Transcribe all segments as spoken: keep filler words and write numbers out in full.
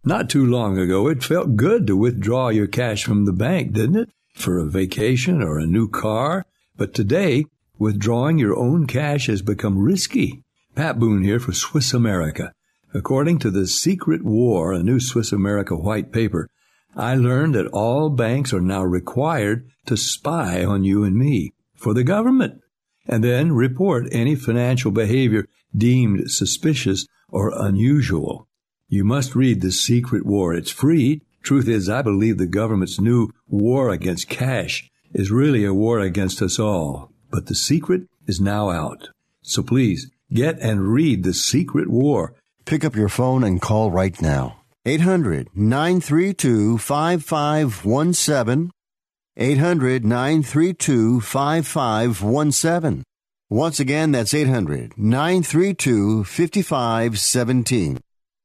Not too long ago, it felt good to withdraw your cash from the bank, didn't it? For a vacation or a new car. But today, withdrawing your own cash has become risky. Pat Boone here for Swiss America. According to The Secret War, a new Swiss America white paper, I learned that all banks are now required to spy on you and me for the government, and then report any financial behavior deemed suspicious or unusual. You must read The Secret War. It's free. Truth is, I believe the government's new war against cash is really a war against us all. But the secret is now out. So please, get and read The Secret War. Pick up your phone and call right now. eight hundred, nine three two, five five one seven. eight hundred, nine three two, five five one seven. Once again, that's eight hundred, nine three two, five five one seven.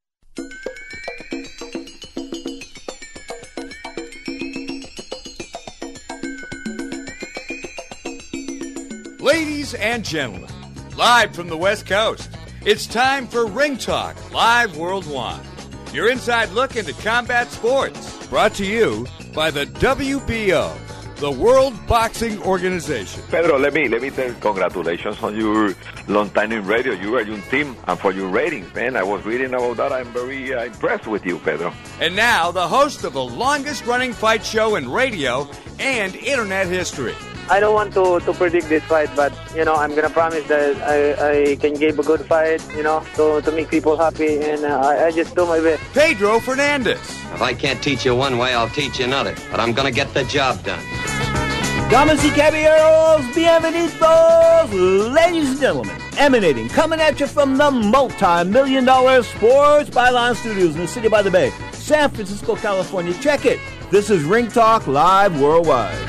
Ladies and gentlemen, live from the West Coast, it's time for Ring Talk Live Worldwide. Your inside look into combat sports, brought to you by the W B O, the World Boxing Organization. Pedro, let me let me tell you, congratulations on your long time in radio. You are your team, and for your ratings, man. I was reading about that. I'm very uh, impressed with you, Pedro. And now, the host of the longest-running fight show in radio and internet history. I don't want to, to predict this fight, but, you know, I'm going to promise that I, I can give a good fight, you know, to, to make people happy, and uh, I, I just do my best. Pedro Fernandez. If I can't teach you one way, I'll teach you another, but I'm going to get the job done. Damas y caballeros, bienvenidos, ladies and gentlemen, emanating, coming at you from the multi-million dollar Sports Byline Studios in the city by the bay, San Francisco, California. Check it. This is Ring Talk Live Worldwide.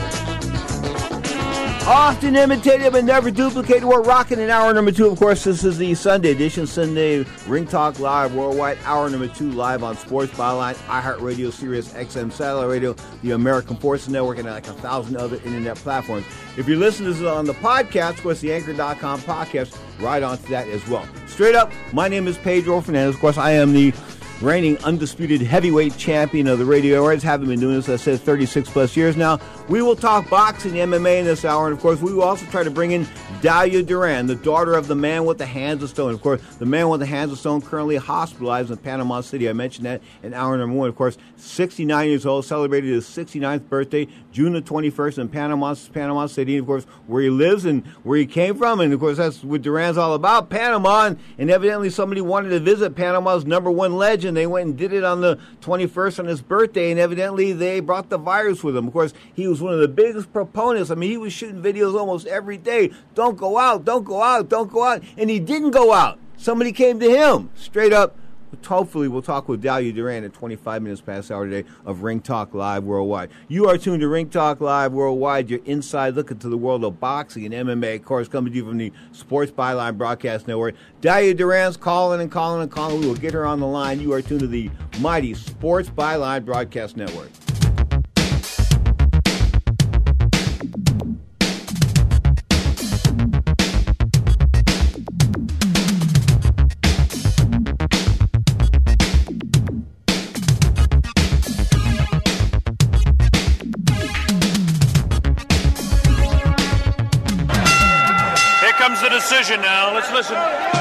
Often imitated but never duplicated. We're rocking in hour number two. Of course, this is the Sunday edition, Sunday Ring Talk Live Worldwide, hour number two, live on Sports Byline, iHeartRadio, Sirius X M Satellite Radio, the American Forces Network, and like a thousand other internet platforms. If you listen to this on the podcast, of course, the Anchor dot com podcast, right onto that as well. Straight up, my name is Pedro Fernandez. Of course, I am the reigning undisputed heavyweight champion of the radio awards. Haven't been doing this, I said, thirty-six plus years now. We will talk boxing, M M A in this hour, and of course, we will also try to bring in Dalia Duran, the daughter of the man with the hands of stone. Of course, the man with the hands of stone currently hospitalized in Panama City. I mentioned that in hour number one. Of course, sixty-nine years old, celebrated his sixty-ninth birthday, June the twenty-first in Panama, Panama City. And of course, where he lives and where he came from, and of course, that's what Duran's all about, Panama. And, and evidently, somebody wanted to visit Panama's number one legend. They went and did it on the twenty-first on his birthday, and evidently they brought the virus with him. Of course, he was one of the biggest proponents. I mean, he was shooting videos almost every day. Don't go out, don't go out, don't go out. And he didn't go out. Somebody came to him. Straight up. Hopefully, we'll talk with Dalia Duran at twenty-five minutes past hour today of Ring Talk Live Worldwide. You are tuned to Ring Talk Live Worldwide, your inside look into the world of boxing and M M A. Of course, coming to you from the Sports Byline Broadcast Network. Dalia Duran's calling and calling and calling. We will get her on the line. You are tuned to the mighty Sports Byline Broadcast Network. Decision now. Let's listen.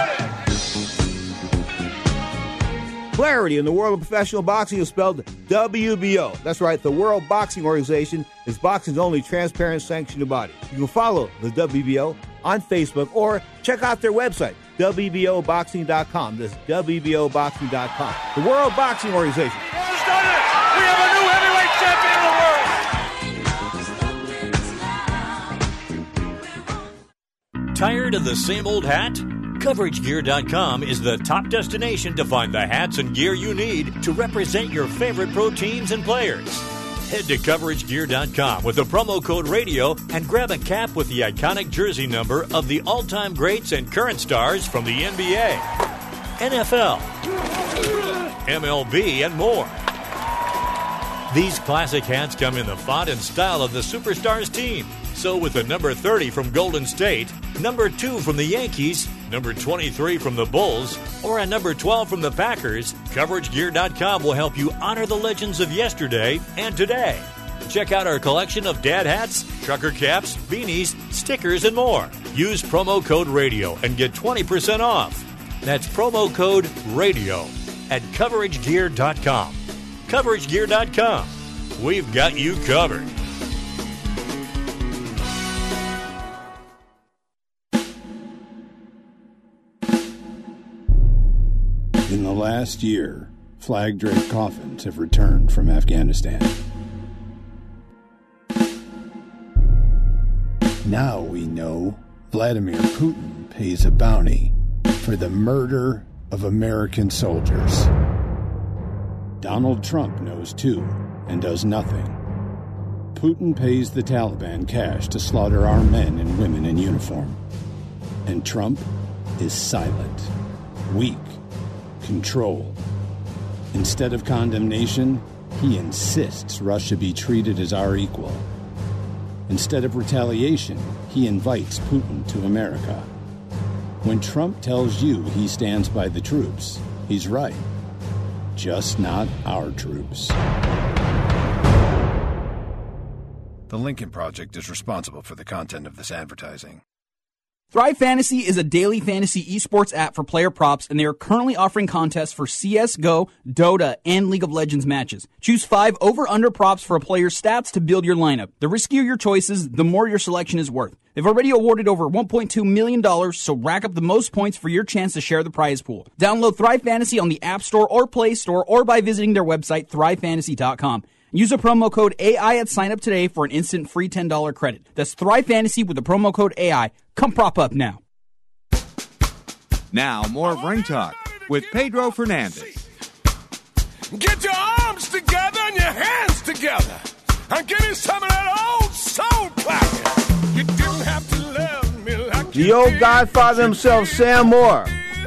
Clarity in the world of professional boxing is spelled W B O. That's right. The World Boxing Organization is boxing's only transparent sanctioned body. You can follow the W B O on Facebook or check out their website, W B O boxing dot com. That's W B O boxing dot com. The World Boxing Organization. Who's done it? We have a new heavyweight champion of the world. Tired of the same old hat? Coverage Gear dot com is the top destination to find the hats and gear you need to represent your favorite pro teams and players. Head to Coverage Gear dot com with the promo code radio and grab a cap with the iconic jersey number of the all-time greats and current stars from the N B A, N F L, M L B, and more. These classic hats come in the font and style of the Superstars team. So with the number thirty from Golden State, number two from the Yankees, number twenty-three from the Bulls, or a number twelve from the Packers, Coverage Gear dot com will help you honor the legends of yesterday and today. Check out our collection of dad hats, trucker caps, beanies, stickers, and more. Use promo code RADIO and get twenty percent off. That's promo code RADIO at Coverage Gear dot com. Coverage Gear dot com. We've got you covered. In the last year, flag-draped coffins have returned from Afghanistan. Now we know Vladimir Putin pays a bounty for the murder of American soldiers. Donald Trump knows too, and does nothing. Putin pays the Taliban cash to slaughter our men and women in uniform. And Trump is silent, weak, control. Instead of condemnation, he insists Russia be treated as our equal. Instead of retaliation, he invites Putin to America. When Trump tells you he stands by the troops, he's right. Just not our troops. The Lincoln Project is responsible for the content of this advertising. Thrive Fantasy is a daily fantasy esports app for player props, and they are currently offering contests for C S G O, Dota, and League of Legends matches. Choose five over-under props for a player's stats to build your lineup. The riskier your choices, the more your selection is worth. They've already awarded over one point two million dollars, so rack up the most points for your chance to share the prize pool. Download Thrive Fantasy on the App Store or Play Store, or by visiting their website, thrive fantasy dot com. Use a promo code A I at sign up today for an instant free ten dollars credit. That's Thrive Fantasy with the promo code A I. Come prop up now. Now, more of Ring Talk with Pedro Fernandez. Get your arms together and your hands together and give me some of that old soul clap. You didn't have to love me like The old Godfather himself, Sam Moore,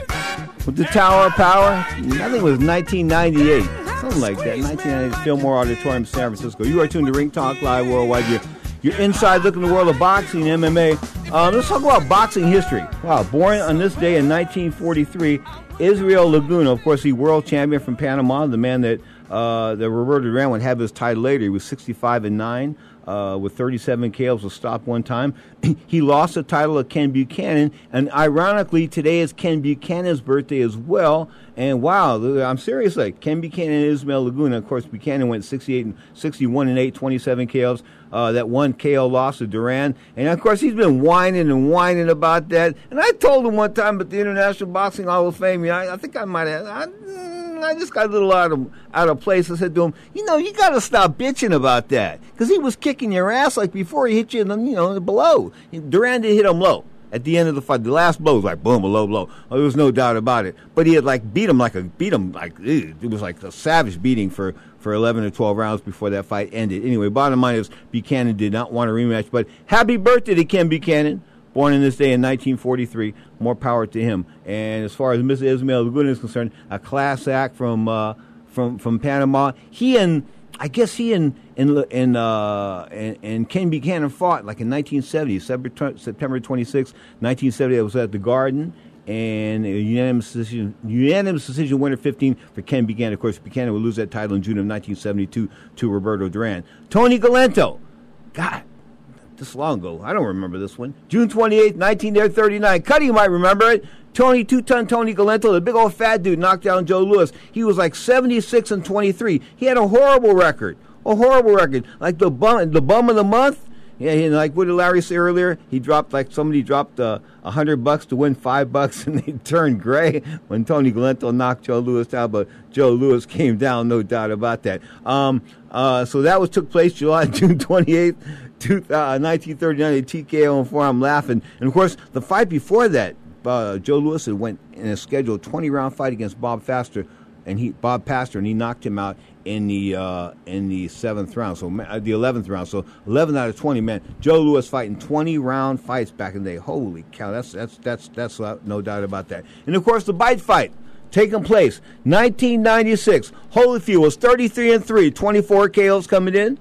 with the Tower of Power. I think it was nineteen ninety-eight. Something like that. nineteen ninety-eight, Fillmore Auditorium, San Francisco. You are tuned to Ring Talk Live Worldwide. You're, you're inside looking at the world of boxing, M M A. Um, let's talk about boxing history. Wow, born on this day in nineteen forty-three, Israel Laguna, of course, the world champion from Panama, the man that uh, that Roberto Duran would have his title later. He was sixty-five and nine. Uh, with thirty-seven K Os, was stopped one time. He lost the title to Ken Buchanan, and ironically, today is Ken Buchanan's birthday as well. And wow, I'm serious. Like Ken Buchanan and Ismael Laguna. Of course, Buchanan went sixty-eight and sixty-one and eight, twenty-seven K Os. Uh, that one K O loss to Duran, and of course, he's been whining and whining about that. And I told him one time at the International Boxing Hall of Fame, you know, I, I think I might have. I, I just got a little out of out of place. I said to him, you know, you got to stop bitching about that, because he was kicking your ass like before he hit you in the, you know, below. Duran did hit him low at the end of the fight. The last blow was like boom, a low blow. Oh, there was no doubt about it. But he had like beat him like a beat him like ew, it was like a savage beating for, for eleven or twelve rounds before that fight ended. Anyway, bottom line is Buchanan did not want a rematch. But happy birthday to Ken Buchanan. Born in this day in nineteen forty-three, more power to him. And as far as Mister Ismael Laguna is concerned, a class act from uh, from from Panama. He and I guess he and and and, uh, and and Ken Buchanan fought like in nineteen seventy, September twenty-sixth, nineteen seventy. It was at the Garden, and a unanimous decision, unanimous decision winner fifteen for Ken Buchanan. Of course, Buchanan would lose that title in June of nineteen seventy-two to Roberto Duran. Tony Galento, God. This long ago. I don't remember this one. June twenty-eighth, nineteen thirty-nine. Cuddy might remember it. Tony, two-ton Tony Galento, the big old fat dude, knocked down Joe Louis. He was like seventy-six and twenty-three. He had a horrible record. A horrible record. Like the bum, the bum of the month. Yeah, and like what did Larry say earlier? He dropped like somebody dropped a uh, hundred bucks to win five bucks, and they turned gray when Tony Galento knocked Joe Louis down. But Joe Louis came down, no doubt about that. Um, uh, so that was took place July, June twenty-eighth. nineteen thirty-nine, T K O and four. I'm laughing. And of course, the fight before that, uh, Joe Louis had went in a scheduled twenty round fight against Bob Faster, and he Bob Pastor, and he knocked him out in the uh, in the seventh round. So uh, the eleventh round. So eleven out of twenty. Man, Joe Louis fighting twenty round fights back in the day. Holy cow! That's that's that's that's uh, no doubt about that. And of course, the bite fight taking place nineteen ninety-six. Holyfield was thirty-three and three, twenty-four K Os coming in.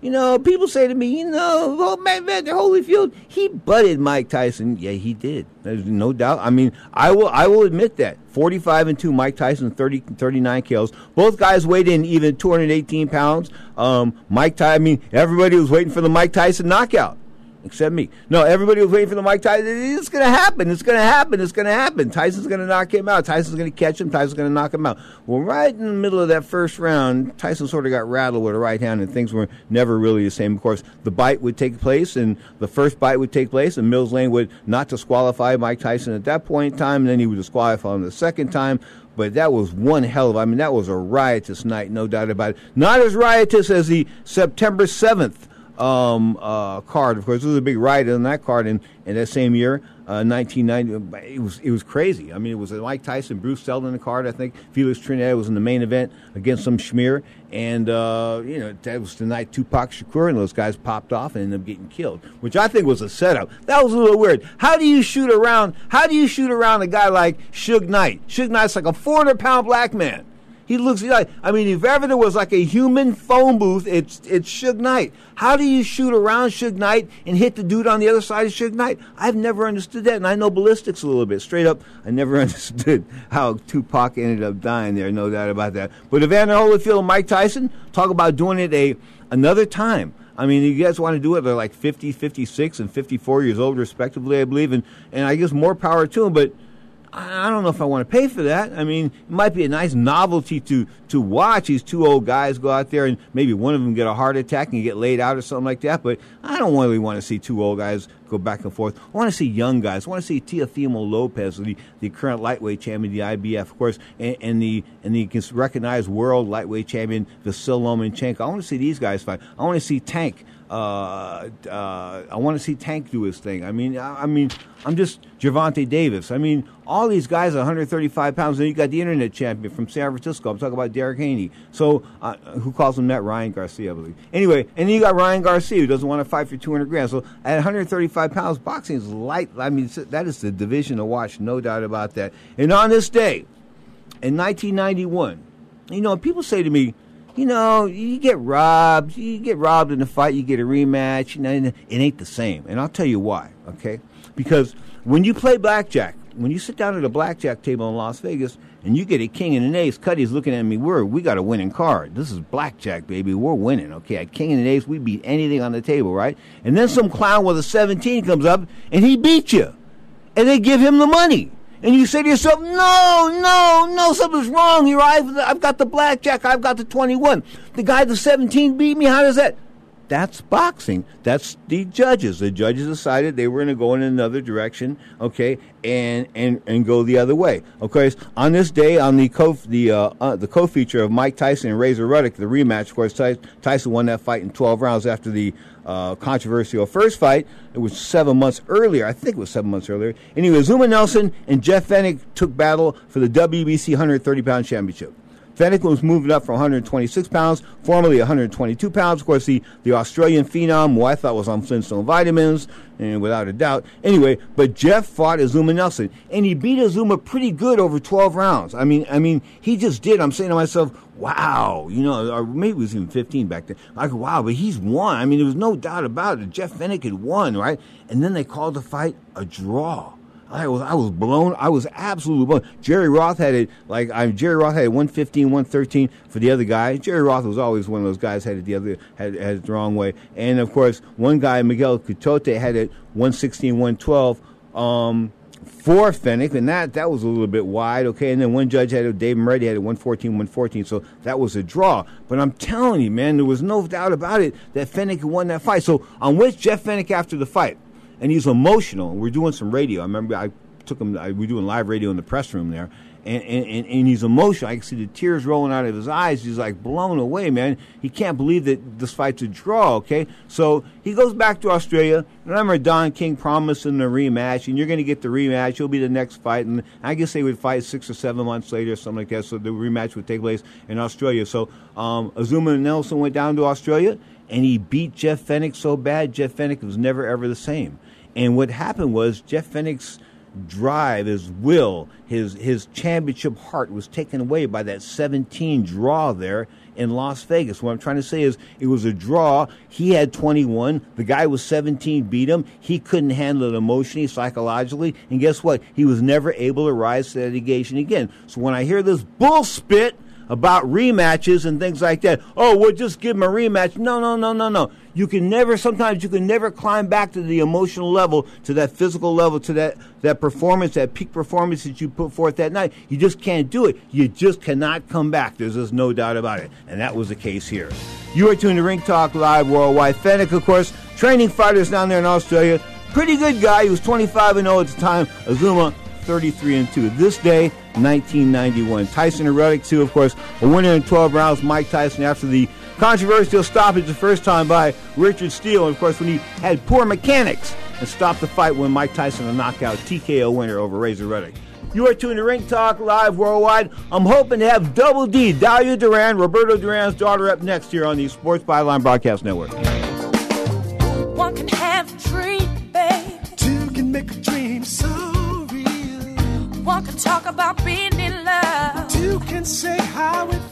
You know, people say to me, you know, oh, man, Evander Holyfield, he butted Mike Tyson. Yeah, he did. There's no doubt. I mean, I will I will admit that. forty-five and two, Mike Tyson, thirty, thirty-nine kills. Both guys weighed in even two hundred eighteen pounds. Um, Mike Tyson, I mean, everybody was waiting for the Mike Tyson knockout. Except me. No, everybody was waiting for the Mike Tyson. It's going to happen. It's going to happen. It's going to happen. Tyson's going to knock him out. Tyson's going to catch him. Tyson's going to knock him out. Well, right in the middle of that first round, Tyson sort of got rattled with a right hand, and things were never really the same. Of course, the bite would take place, and the first bite would take place, and Mills Lane would not disqualify Mike Tyson at that point in time, and then he would disqualify him the second time. But that was one hell of, I mean, that was a riotous night, no doubt about it. Not as riotous as the September seventh Um, uh, card. Of course, there was a big riot on that card in, in that same year, uh, nineteen ninety. It was it was crazy. I mean, it was Mike Tyson, Bruce Seldon the card. I think Felix Trinidad was in the main event against some schmear, and uh, you know that was the night Tupac Shakur and those guys popped off and ended up getting killed, which I think was a setup. That was a little weird. How do you shoot around? How do you shoot around a guy like Suge Knight? Suge Knight's like a four hundred pound black man. He looks like, I mean, if ever there was like a human phone booth, it's it's Suge Knight. How do you shoot around Suge Knight and hit the dude on the other side of Suge Knight? I've never understood that, and I know ballistics a little bit. Straight up, I never understood how Tupac ended up dying there, no doubt about that. But Evander Holyfield and Mike Tyson, talk about doing it a another time. I mean, you guys want to do it, they're like fifty, fifty-six, and fifty-four years old, respectively, I believe, and, and I guess more power to them, but I don't know if I want to pay for that. I mean, it might be a nice novelty to, to watch these two old guys go out there and maybe one of them get a heart attack and get laid out or something like that. But I don't really want to see two old guys go back and forth. I want to see young guys. I want to see Teofimo Lopez, the, the current lightweight champion of the I B F, of course, and, and the and the recognized world lightweight champion Vasyl Lomachenko. I want to see these guys fight. I want to see Tank. Uh, uh, I want to see Tank do his thing. I mean, I, I mean, I'm just Gervonta Davis. I mean, all these guys are one hundred thirty-five pounds. And you got the internet champion from San Francisco. I'm talking about Derek Haney. So, uh, who calls him that? Ryan Garcia, I believe. Anyway, and then you got Ryan Garcia who doesn't want to fight for two hundred grand. So, at one hundred thirty-five pounds, boxing is light. I mean, that is the division to watch, no doubt about that. And on this day, in nineteen ninety-one, you know, people say to me, you know, you get robbed, you get robbed in a fight, you get a rematch, you know, it ain't the same. And I'll tell you why, okay? Because when you play blackjack, when you sit down at a blackjack table in Las Vegas and you get a king and an ace, Cuddy's looking at me, we're, we got a winning card. This is blackjack, baby. We're winning, okay? At king and an ace, we beat anything on the table, right? And then some clown with a seventeen comes up and he beats you. And they give him the money. And you say to yourself, no, no, no, something's wrong here. I've, I've got the blackjack. I've got the twenty-one. The guy, the seventeen, beat me. How does that? That's boxing. That's the judges. The judges decided they were going to go in another direction, okay, and and, and go the other way. Of course, on this day, on the co the uh, uh, the co-feature of Mike Tyson and Razor Ruddock, the rematch. Of course, Ty- Tyson won that fight in twelve rounds after the uh, controversial first fight. It was seven months earlier. I think it was seven months earlier. Anyway, Zuma Nelson and Jeff Fennick took battle for the W B C one hundred thirty pound championship. Fennick was moving up from one hundred twenty-six pounds, formerly one hundred twenty-two pounds. Of course, the, the Australian phenom, who I thought was on Flintstone vitamins, and without a doubt. Anyway, but Jeff fought Azuma Nelson, and he beat Azuma pretty good over twelve rounds. I mean, I mean, he just did. I'm saying to myself, wow, you know, or maybe it was even fifteen back then. I go, wow, but he's won. I mean, there was no doubt about it. Jeff Fennick had won, right? And then they called the fight a draw. I was I was blown. I was absolutely blown. Jerry Roth had it like I Jerry Roth had it one fifteen, one thirteen for the other guy. Jerry Roth was always one of those guys had it the other had, had it the wrong way. And of course, one guy, Miguel Cotto, had it one sixteen, one twelve um, for Fennick, and that that was a little bit wide. Okay, and then one judge had it. Dave Moretti had it one fourteen, one fourteen. So that was a draw. But I'm telling you, man, there was no doubt about it that Fennick won that fight. So I'm with Jeff Fennick after the fight. And he's emotional. We're doing some radio. I remember I took him, I, we were doing live radio in the press room there. And, and, and he's emotional. I can see the tears rolling out of his eyes. He's like blown away, man. He can't believe that this fight's a draw, okay? So he goes back to Australia. Remember, Don King promised him the rematch, and you're going to get the rematch. He'll be the next fight. And I guess they would fight six or seven months later or something like that. So the rematch would take place in Australia. So um, Azuma Nelson went down to Australia, and he beat Jeff Fennick so bad, Jeff Fennick was never, ever the same. And what happened was Jeff Fennick's drive, his will, his his championship heart was taken away by that seventeen draw there in Las Vegas. What I'm trying to say is it was a draw. He had twenty-one. The guy was seventeen, beat him. He couldn't handle it emotionally, psychologically. And guess what? He was never able to rise to that occasion again. So when I hear this bull spit about rematches and things like that, oh, we'll just give him a rematch. No, no, no, no, no. You can never, sometimes you can never climb back to the emotional level, to that physical level, to that, that performance, that peak performance that you put forth that night. You just can't do it. You just cannot come back. There's just no doubt about it. And that was the case here. You are tuned to Ring Talk Live Worldwide. Fennec, of course, training fighters down there in Australia. Pretty good guy. He was twenty-five and oh at the time. Azuma, thirty-three and two. This day, nineteen ninety-one. Tyson Reddick, too, of course, a winner in twelve rounds. Mike Tyson, after the controversial stoppage the first time by Richard Steele. And, of course, when he had poor mechanics and stopped the fight when Mike Tyson, a knockout T K O winner over Razor Reddick. You are tuned to Ring Talk Live Worldwide. I'm hoping to have Double D, Dalia Duran, Roberto Duran's daughter, up next here on the Sports Byline Broadcast Network. One can have a dream, babe. Two can make a dream so real. One can talk about being in love. Two can say how it feels.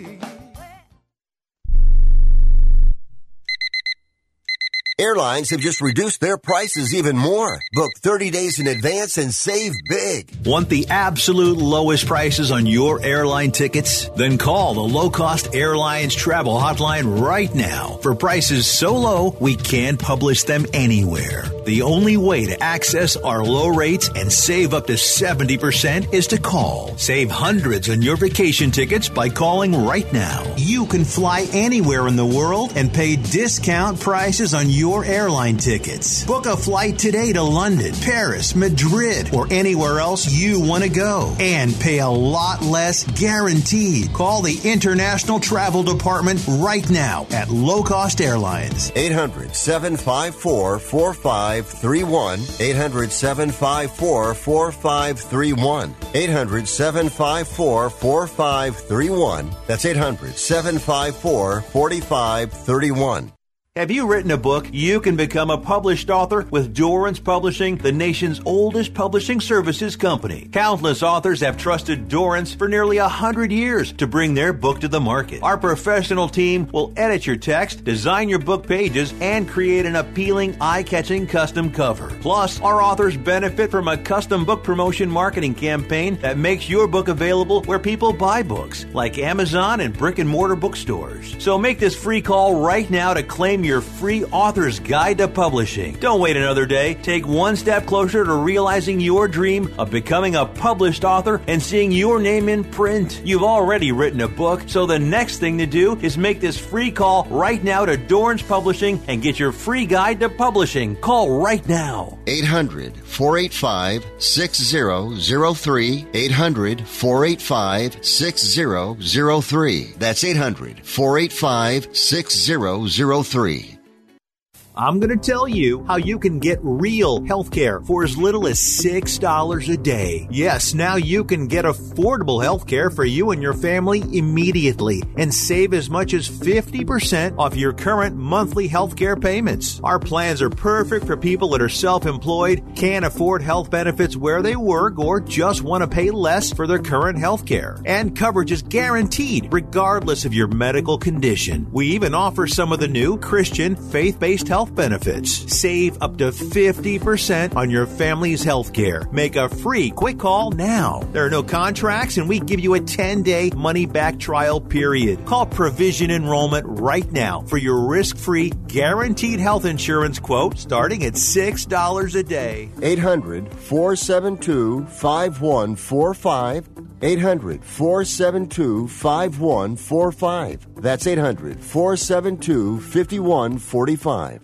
Airlines have just reduced their prices even more. Book thirty days in advance and save big. Want the absolute lowest prices on your airline tickets? Then call the Low Cost Airlines Travel Hotline right now for prices so low we can't publish them anywhere. The only way to access our low rates and save up to seventy percent is to call. Save hundreds on your vacation tickets by calling right now. You can fly anywhere in the world and pay discount prices on your airline tickets. Book a flight today to London, Paris, Madrid, or anywhere else you want to go and pay a lot less guaranteed. Call the International Travel Department right now at Low Cost Airlines. eight hundred, seven five four, four five three one. eight hundred, seven five four, four five three one. eight hundred, seven five four, four five three one. That's eight hundred, seven five four, four five three one. Have you written a book? You can become a published author with Dorrance Publishing, the nation's oldest publishing services company. Countless authors have trusted Dorrance for nearly a hundred years to bring their book to the market. Our professional team will edit your text, design your book pages, and create an appealing, eye-catching custom cover. Plus, our authors benefit from a custom book promotion marketing campaign that makes your book available where people buy books, like Amazon and brick-and-mortar bookstores. So make this free call right now to claim your free author's guide to publishing. Don't wait another day. Take one step closer to realizing your dream of becoming a published author and seeing your name in print. You've already written a book, so the next thing to do is make this free call right now to Dorrance Publishing and get your free guide to publishing. Call right now. eight hundred, four eight five, six zero zero three. eight hundred, four eight five, six zero zero three. That's eight hundred, four eight five, six zero zero three. I'm going to tell you how you can get real health care for as little as six dollars a day. Yes, now you can get affordable health care for you and your family immediately and save as much as fifty percent off your current monthly health care payments. Our plans are perfect for people that are self-employed, can't afford health benefits where they work, or just want to pay less for their current health care. And coverage is guaranteed regardless of your medical condition. We even offer some of the new Christian faith-based health benefits. Save up to fifty percent on your family's health care. Make a free quick call now. There are no contracts, and we give you a ten-day money-back trial period. Call Provision Enrollment right now for your risk-free, guaranteed health insurance quote starting at six dollars a day. eight hundred, four seven two, five one four five. eight hundred, four seven two, five one four five. That's eight hundred, four seven two, five one four five.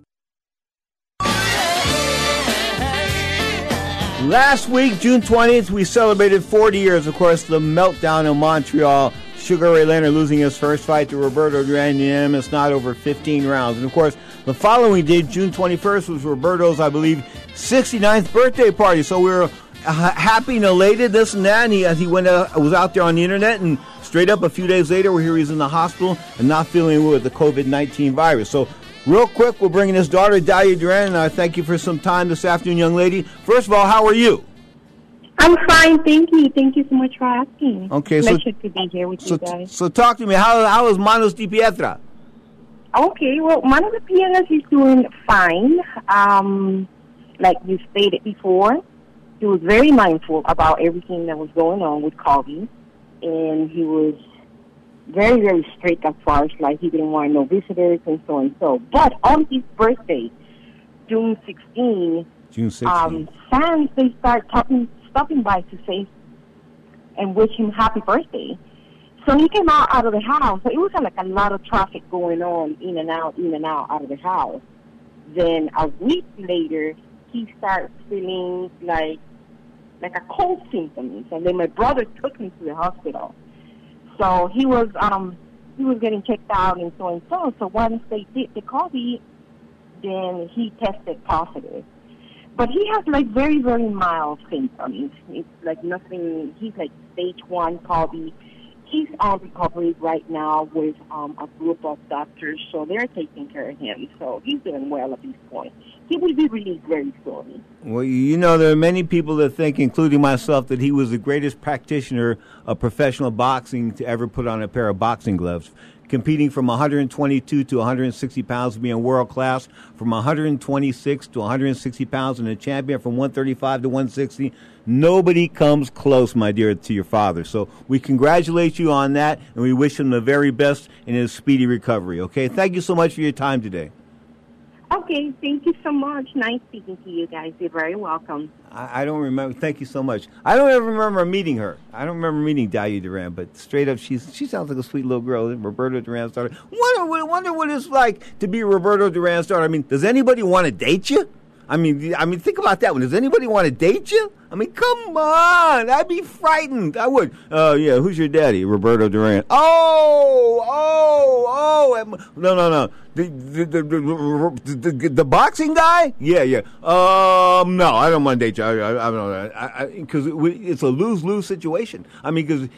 Last week, June twentieth, we celebrated forty years, of course, the meltdown in Montreal. Sugar Ray Leonard losing his first fight to Roberto Duran, unanimous not over fifteen rounds. And, of course, the following day, June twenty-first, was Roberto's, I believe, sixty-ninth birthday party. So we were uh, happy and elated, this and that. And he, as he went uh, was out there on the internet, and straight up a few days later, we hear he's in the hospital and not feeling well with the covid nineteen virus. So real quick, we're bringing his daughter, Dalia Duran, and I thank you for some time this afternoon, young lady. First of all, how are you? I'm fine, thank you. Thank you so much for asking. Okay, so Pleasure to be here with so, you guys. so talk to me. How how is Manos Di Pietra? Okay, well, Manos Di Pietra is doing fine. Um, like you stated before, he was very mindful about everything that was going on with Kobe, and he was very, very strict as far as like he didn't want no visitors and so and so. But on his birthday, June sixteenth, June sixteenth. Um, fans they start talking, stopping by to say and wish him happy birthday. So he came out out of the house. So it was like a lot of traffic going on, in and out, in and out, out of the house. Then a week later, he starts feeling like like a cold symptoms, and then my brother took him to the hospital. So he was um he was getting checked out and so and so. So once they did the COVID, then he tested positive. But he has like very, very mild symptoms. It's like nothing. He's like stage one COVID. He's on recovery right now with um, a group of doctors, so they're taking care of him. So he's doing well at this point. He will be released very soon. Well, you know, there are many people that think, including myself, that he was the greatest practitioner of professional boxing to ever put on a pair of boxing gloves. Competing from one hundred twenty-two to one hundred sixty pounds, being world class, from one hundred twenty-six to one hundred sixty pounds, and a champion from one thirty-five to one sixty. Nobody comes close, my dear, to your father. So we congratulate you on that, and we wish him the very best in his speedy recovery, okay? Thank you so much for your time today. Okay, thank you so much. Nice speaking to you guys. You're very welcome. I, I don't remember. Thank you so much. I don't ever remember meeting her. I don't remember meeting Dalia Duran, but straight up, she's she sounds like a sweet little girl. Roberto Duran's daughter. Wonder, what- wonder what it's like to be Roberto Duran's daughter. I mean, does anybody want to date you? I mean, I mean, think about that one. Does anybody want to date you? I mean, come on. I'd be frightened. I would. Uh, yeah, who's your daddy? Roberto Duran. Oh, oh, oh. Um, No, no, no. The the, the, the, the, the boxing guy? Yeah, yeah. Um, no, I don't want to date you. I, I, I don't know. Because it, it's a lose-lose situation. I mean, because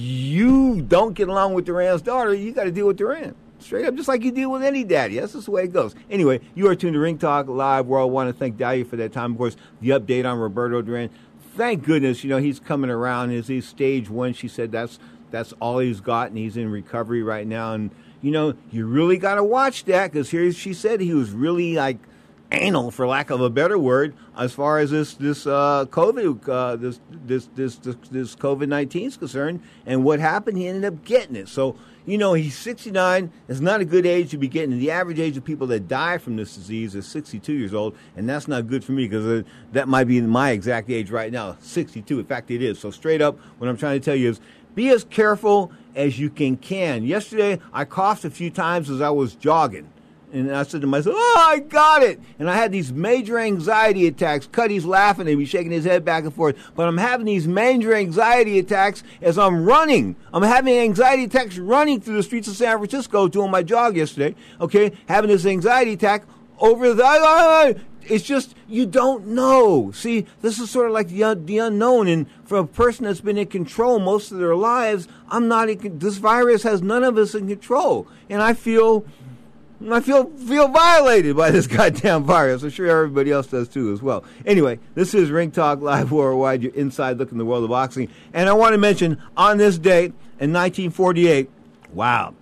you don't get along with Duran's daughter, you got to deal with Duran. Straight up, just like you deal with any daddy. That's just the way it goes. Anyway, you are tuned to Ring Talk Live World. I want to thank Dalia for that time. Of course, the update on Roberto Duran. Thank goodness, you know, he's coming around. Is he's stage one? She said that's that's all he's got, and he's in recovery right now. And you know, you really got to watch that because here she said he was really like anal, for lack of a better word, as far as this this uh, COVID uh, this this this this, this COVID nineteen is concerned. And what happened? He ended up getting it. So. You know, he's sixty-nine. It's not a good age to be getting. The average age of people that die from this disease is sixty-two years old, and that's not good for me because uh, that might be my exact age right now, sixty-two. In fact, it is. So straight up, what I'm trying to tell you is be as careful as you can. can. Yesterday, I coughed a few times as I was jogging. And I said to myself, oh, I got it. And I had these major anxiety attacks. Cuddy's laughing at me, shaking his head back and forth. But I'm having these major anxiety attacks as I'm running. I'm having anxiety attacks running through the streets of San Francisco doing my jog yesterday. Okay, having this anxiety attack over the... It's just, you don't know. See, this is sort of like the, un- the unknown. And for a person that's been in control most of their lives, I'm not in... This virus has none of us in control. And I feel... I feel feel violated by this goddamn virus. I'm sure everybody else does too as well. Anyway, this is Ring Talk Live Worldwide, your inside look in the world of boxing. And I want to mention, on this date in nineteen forty-eight, wow,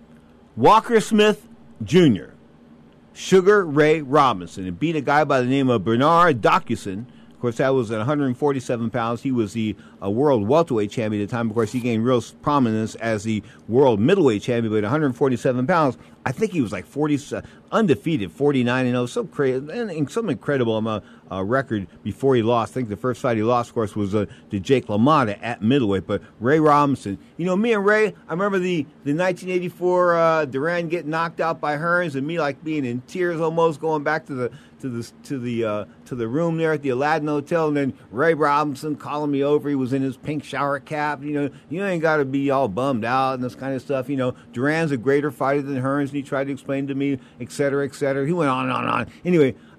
Walker Smith Junior, Sugar Ray Robinson, and beat a guy by the name of Bernard Docuson. Of course, that was at one hundred forty-seven pounds. He was the uh, world welterweight champion at the time. Of course, he gained real prominence as the world middleweight champion, but at one hundred forty-seven pounds, I think he was like forty, uh, undefeated, forty-nine and oh, so crazy, and, and some incredible amount, uh, record before he lost. I think the first fight he lost, of course, was uh, to Jake LaMotta at middleweight. But Ray Robinson, you know, me and Ray, I remember the, the nineteen eighty-four uh, Duran getting knocked out by Hearns, and me like being in tears almost, going back to the to the to the uh, to the room there at the Aladdin Hotel, and then Ray Robinson calling me over. He was in his pink shower cap. You know, you ain't got to be all bummed out and this kind of stuff. You know, Duran's a greater fighter than Hearns, and he tried to explain to me, et cetera, et cetera. He went on and on and on. Anyway,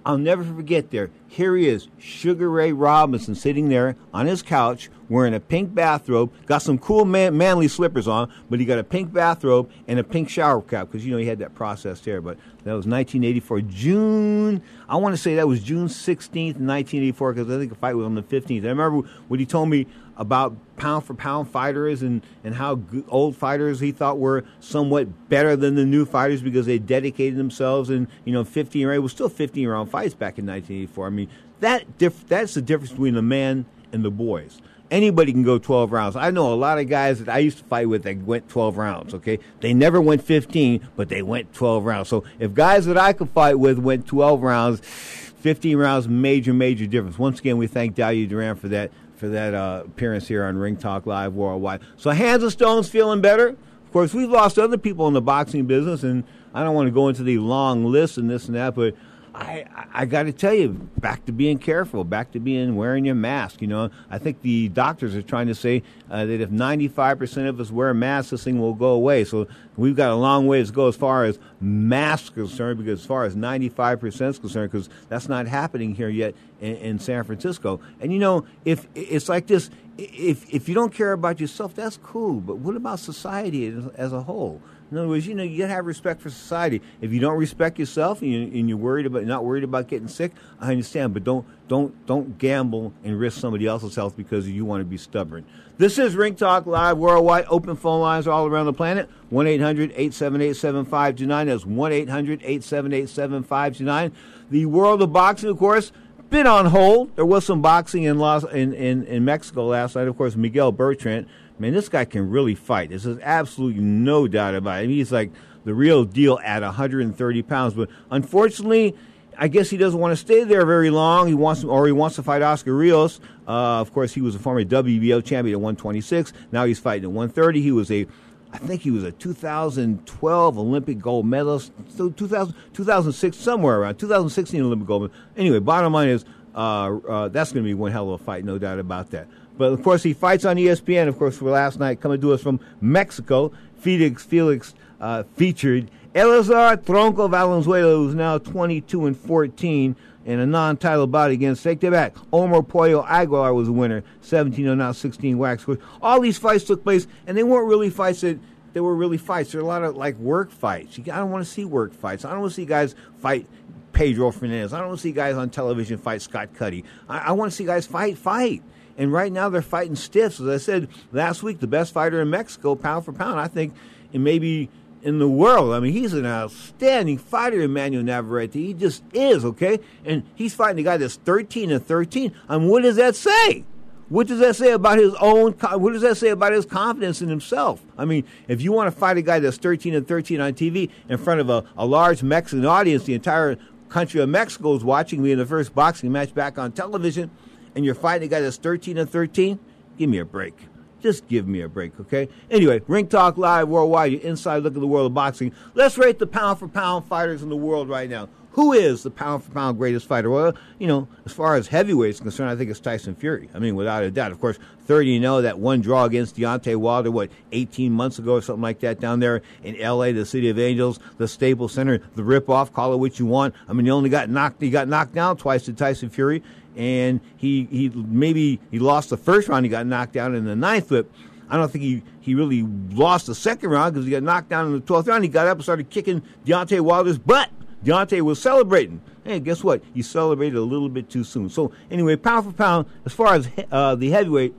I'll never forget there. Here he is, Sugar Ray Robinson, sitting there on his couch wearing a pink bathrobe, got some cool man, manly slippers on, but he got a pink bathrobe and a pink shower cap because, you know, he had that processed hair. But that was nineteen eighty-four. June, I want to say that was June sixteenth, nineteen eighty-four, because I think the fight was on the fifteenth. I remember what he told me about pound-for-pound fighters and, and how good old fighters he thought were somewhat better than the new fighters because they dedicated themselves. And, you know, fifteen round, it was still fifteen-round fights back in nineteen eighty-four. I mean, that diff- that's the difference between the man and the boys. Anybody can go twelve rounds. I know a lot of guys that I used to fight with that went twelve rounds, okay? They never went fifteen, but they went twelve rounds. So if guys that I could fight with went twelve rounds, fifteen rounds, major, major difference. Once again, we thank Dalia Duran for that for that uh, appearance here on Ring Talk Live Worldwide. So Hands of Stone's feeling better. Of course, we've lost other people in the boxing business, and I don't want to go into the long list and this and that, but I, I, I got to tell you, back to being careful, back to being wearing your mask. You know, I think the doctors are trying to say uh, that if ninety-five percent of us wear masks, this thing will go away. So we've got a long ways to go as far as masks are concerned, because as far as ninety-five percent is concerned, because that's not happening here yet in, in San Francisco. And, you know, if it's like this, if if you don't care about yourself, that's cool. But what about society as, as a whole? In other words, you know, you gotta have respect for society. If you don't respect yourself and, you, and you're worried about, not worried about getting sick, I understand. But don't, don't, don't gamble and risk somebody else's health because you want to be stubborn. This is Ring Talk Live Worldwide. Open phone lines all around the planet. one eight hundred eight seven eight seven five two nine. That's one eight hundred eight seven eight seven five two nine. The world of boxing, of course, been on hold. There was some boxing in Los, in, in, in Mexico last night. Of course, Miguel Bertrand. Man, this guy can really fight. There's absolutely no doubt about it. I mean, he's like the real deal at one hundred thirty pounds. But unfortunately, I guess he doesn't want to stay there very long. He wants, or he wants to fight Oscar Rios. Uh, of course, he was a former W B O champion at one twenty-six. Now he's fighting at one thirty. He was a, I think he was a two thousand twelve Olympic gold medalist. So two thousand, two thousand six, somewhere around two thousand sixteen Olympic gold medal. Anyway, bottom line is uh, uh, that's going to be one hell of a fight, no doubt about that. But, of course, he fights on E S P N, of course, for last night, coming to us from Mexico. Felix Felix uh, featured Elazar Tronco Valenzuela, who's now twenty-two and fourteen in a non-title bout against, take that back, Omar Pollo Aguilar was the winner, seventeen oh, now sixteen wax. All these fights took place, and they weren't really fights that they were really fights. There were a lot of, like, work fights. I don't want to see work fights. I don't want to see guys fight Pedro Fernandez. I don't want to see guys on television fight Scott Cuddy. I, I want to see guys fight, fight. And right now they're fighting stiffs. As I said last week, the best fighter in Mexico, pound for pound, I think, and maybe in the world. I mean, he's an outstanding fighter, Emmanuel Navarrete. He just is, okay? And he's fighting a guy that's thirteen and thirteen. I mean, what does that say? What does that say about his own, what does that say about his confidence in himself? I mean, if you want to fight a guy that's thirteen and thirteen on T V in front of a, a large Mexican audience, the entire country of Mexico is watching me in the first boxing match back on television, and you're fighting a guy that's thirteen and thirteen, give me a break. Just give me a break, okay? Anyway, Ring Talk Live Worldwide, your inside look at the world of boxing. Let's rate the pound-for-pound fighters in the world right now. Who is the pound-for-pound greatest fighter? Well, you know, as far as heavyweight is concerned, I think it's Tyson Fury. I mean, without a doubt. Of course, thirty and oh, that one draw against Deontay Wilder, what, eighteen months ago or something like that down there in L A, the City of Angels, the Staples Center, the rip-off, call it what you want. I mean, he only got knocked, he got knocked down twice to Tyson Fury. And he, he maybe he lost the first round. He got knocked down in the ninth, but I don't think he, he really lost the second round because he got knocked down in the twelfth round. He got up and started kicking Deontay Wilder's butt. Deontay was celebrating. Hey, guess what? He celebrated a little bit too soon. So anyway, pound for pound, as far as uh, the heavyweight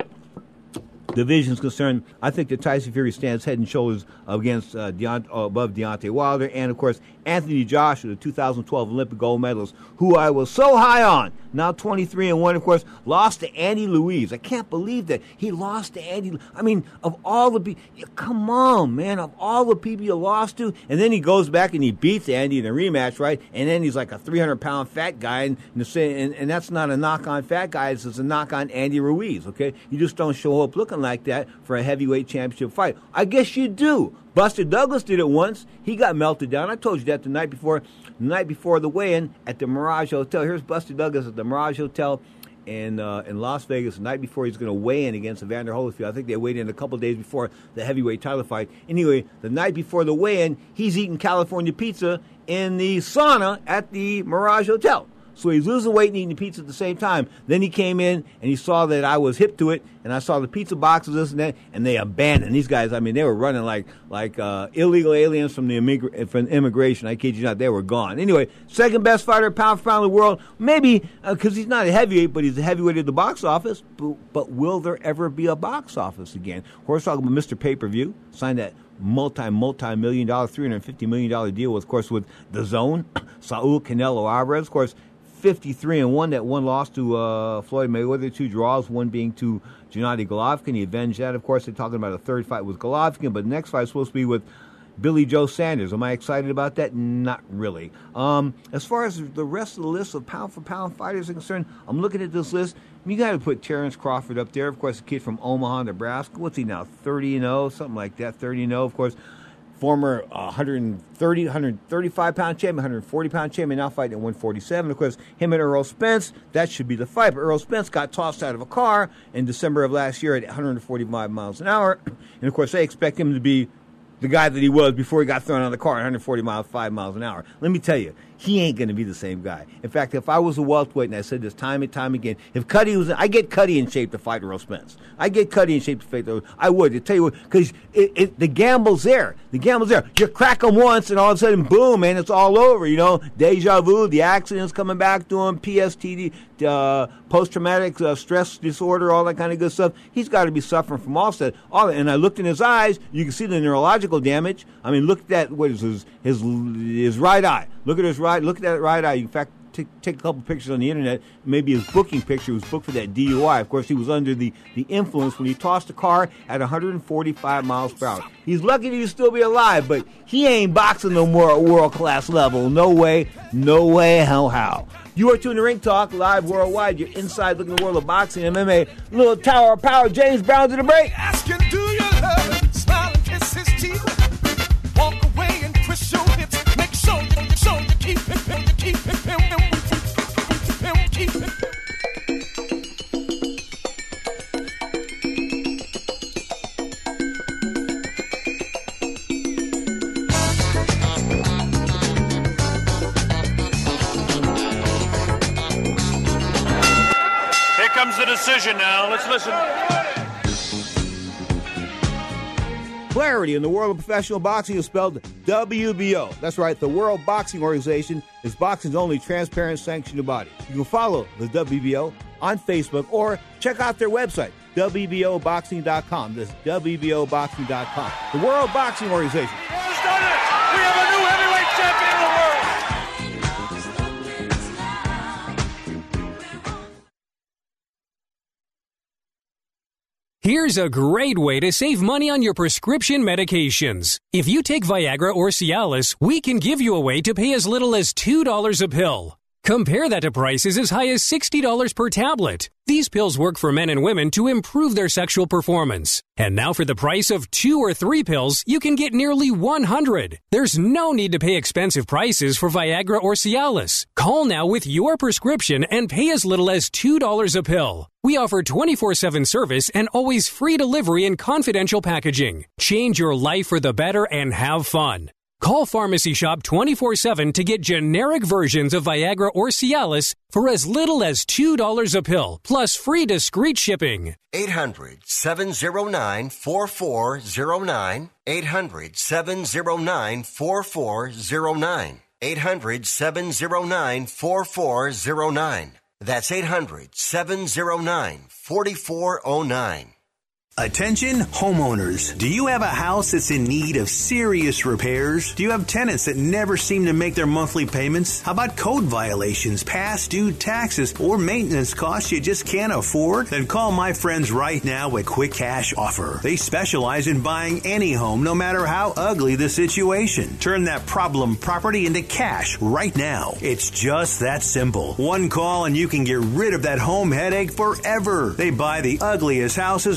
division is concerned, I think that Tyson Fury stands head and shoulders against uh, Deont- uh, above Deontay Wilder, and of course Anthony Joshua, the two thousand twelve Olympic gold medalist, who I was so high on. Now twenty-three and one, of course, lost to Andy Ruiz. I can't believe that he lost to Andy. I mean, of all the people, come on, man, of all the people you lost to, and then he goes back and he beats Andy in a rematch, right? And then he's like a three hundred pound fat guy, and and, and that's not a knock on fat guys; it's a knock on Andy Ruiz. Okay, you just don't show up looking like that for a heavyweight championship fight. I guess you do. Buster Douglas did it once. He got melted down. I told you that the night before, the night before the weigh-in at the Mirage Hotel. Here's Buster Douglas at the Mirage Hotel in uh, in Las Vegas the night before he's going to weigh in against Evander Holyfield. I think they weighed in a couple days before the heavyweight title fight. Anyway, the night before the weigh-in, he's eating California pizza in the sauna at the Mirage Hotel. So he's losing weight and eating pizza at the same time. Then he came in and he saw that I was hip to it, and I saw the pizza boxes, this and that, and they abandoned these guys. I mean, they were running like like uh, illegal aliens from the immigra- from immigration. I kid you not, they were gone. Anyway, second best fighter, pound for pound in the world. Maybe because uh, he's not a heavyweight, but he's a heavyweight at the box office. But, but will there ever be a box office again? Of course, talking about Mister Pay-Per-View, signed that multi multi million dollar, three hundred fifty million dollar deal, with, of course, with the Zone, Saul Canelo Alvarez, of course. fifty-three and one, that one loss to uh, Floyd Mayweather, two draws, one being to Gennady Golovkin. He avenged that. Of course, they're talking about a third fight with Golovkin, but the next fight is supposed to be with Billy Joe Sanders. Am I excited about that? Not really. Um, as far as the rest of the list of pound-for-pound fighters are concerned, I'm looking at this list. You got to put Terrence Crawford up there. Of course, a kid from Omaha, Nebraska. What's he now, thirty and oh, something like that, thirty and oh, of course. Former uh, one thirty, one thirty-five pound champion, one forty pound champion, now fighting at one forty-seven. Of course, him and Earl Spence, that should be the fight. But Earl Spence got tossed out of a car in December of last year at one forty-five miles an hour. And, of course, they expect him to be the guy that he was before he got thrown out of the car at one forty miles, five miles an hour. Let me tell you, he ain't going to be the same guy. In fact, if I was a welterweight, and I said this time and time again, if Cuddy was, I get Cuddy in shape to fight Earl Spence. I get Cuddy in shape to fight Earl. I would. I tell you what, because it, it, the gamble's there. The gamble's there. You crack him once, and all of a sudden, boom, man, it's all over. You know, deja vu, the accident's coming back to him, P S T D, uh, post-traumatic uh, stress disorder, all that kind of good stuff. He's got to be suffering from all that. All that. And I looked in his eyes. You can see the neurological damage. I mean, look at that. What is his his his right eye? Look at his right. Look at that right eye. In fact, take, take a couple pictures on the internet. Maybe his booking picture was booked for that D U I. Of course, he was under the, the influence when he tossed the car at one forty-five miles per hour. He's lucky to still be alive, but he ain't boxing no more at world class level. No way. No way. How how. You are tuned to Ring Talk live worldwide. You're inside looking at the world of boxing, M M A. Little Tower of Power. James Brown to the break. Asking, do you love him? Smile and kiss his teeth. Walk away and twist your hips. Make sure you, sure you keep him, you keep him, him, keep him. Comes the decision now. Let's listen. Clarity in the world of professional boxing is spelled W B O. That's right. The World Boxing Organization is boxing's only transparent sanctioned body. You can follow the W B O on Facebook or check out their website, W B O boxing dot com. That's W B O boxing dot com. The World Boxing Organization. Who's done it? We have a new heavyweight champion of the world. Here's a great way to save money on your prescription medications. If you take Viagra or Cialis, we can give you a way to pay as little as two dollars a pill. Compare that to prices as high as sixty dollars per tablet. These pills work for men and women to improve their sexual performance. And now for the price of two or three pills, you can get nearly one hundred. There's no need to pay expensive prices for Viagra or Cialis. Call now with your prescription and pay as little as two dollars a pill. We offer twenty-four seven service and always free delivery and confidential packaging. Change your life for the better and have fun. Call Pharmacy Shop twenty-four seven to get generic versions of Viagra or Cialis for as little as two dollars a pill, plus free discreet shipping. eight hundred, seven oh nine, four four oh nine. eight hundred, seven oh nine, four four oh nine. eight hundred, seven oh nine, four four oh nine. That's eight hundred, seven oh nine, four four oh nine. Attention homeowners. Do you have a house that's in need of serious repairs? Do you have tenants that never seem to make their monthly payments? How about code violations, past due taxes, or maintenance costs you just can't afford? Then call my friends right now at Quick Cash Offer. They specialize in buying any home, no matter how ugly the situation. Turn that problem property into cash right now. It's just that simple. One call and you can get rid of that home headache forever. They buy the ugliest houses with instant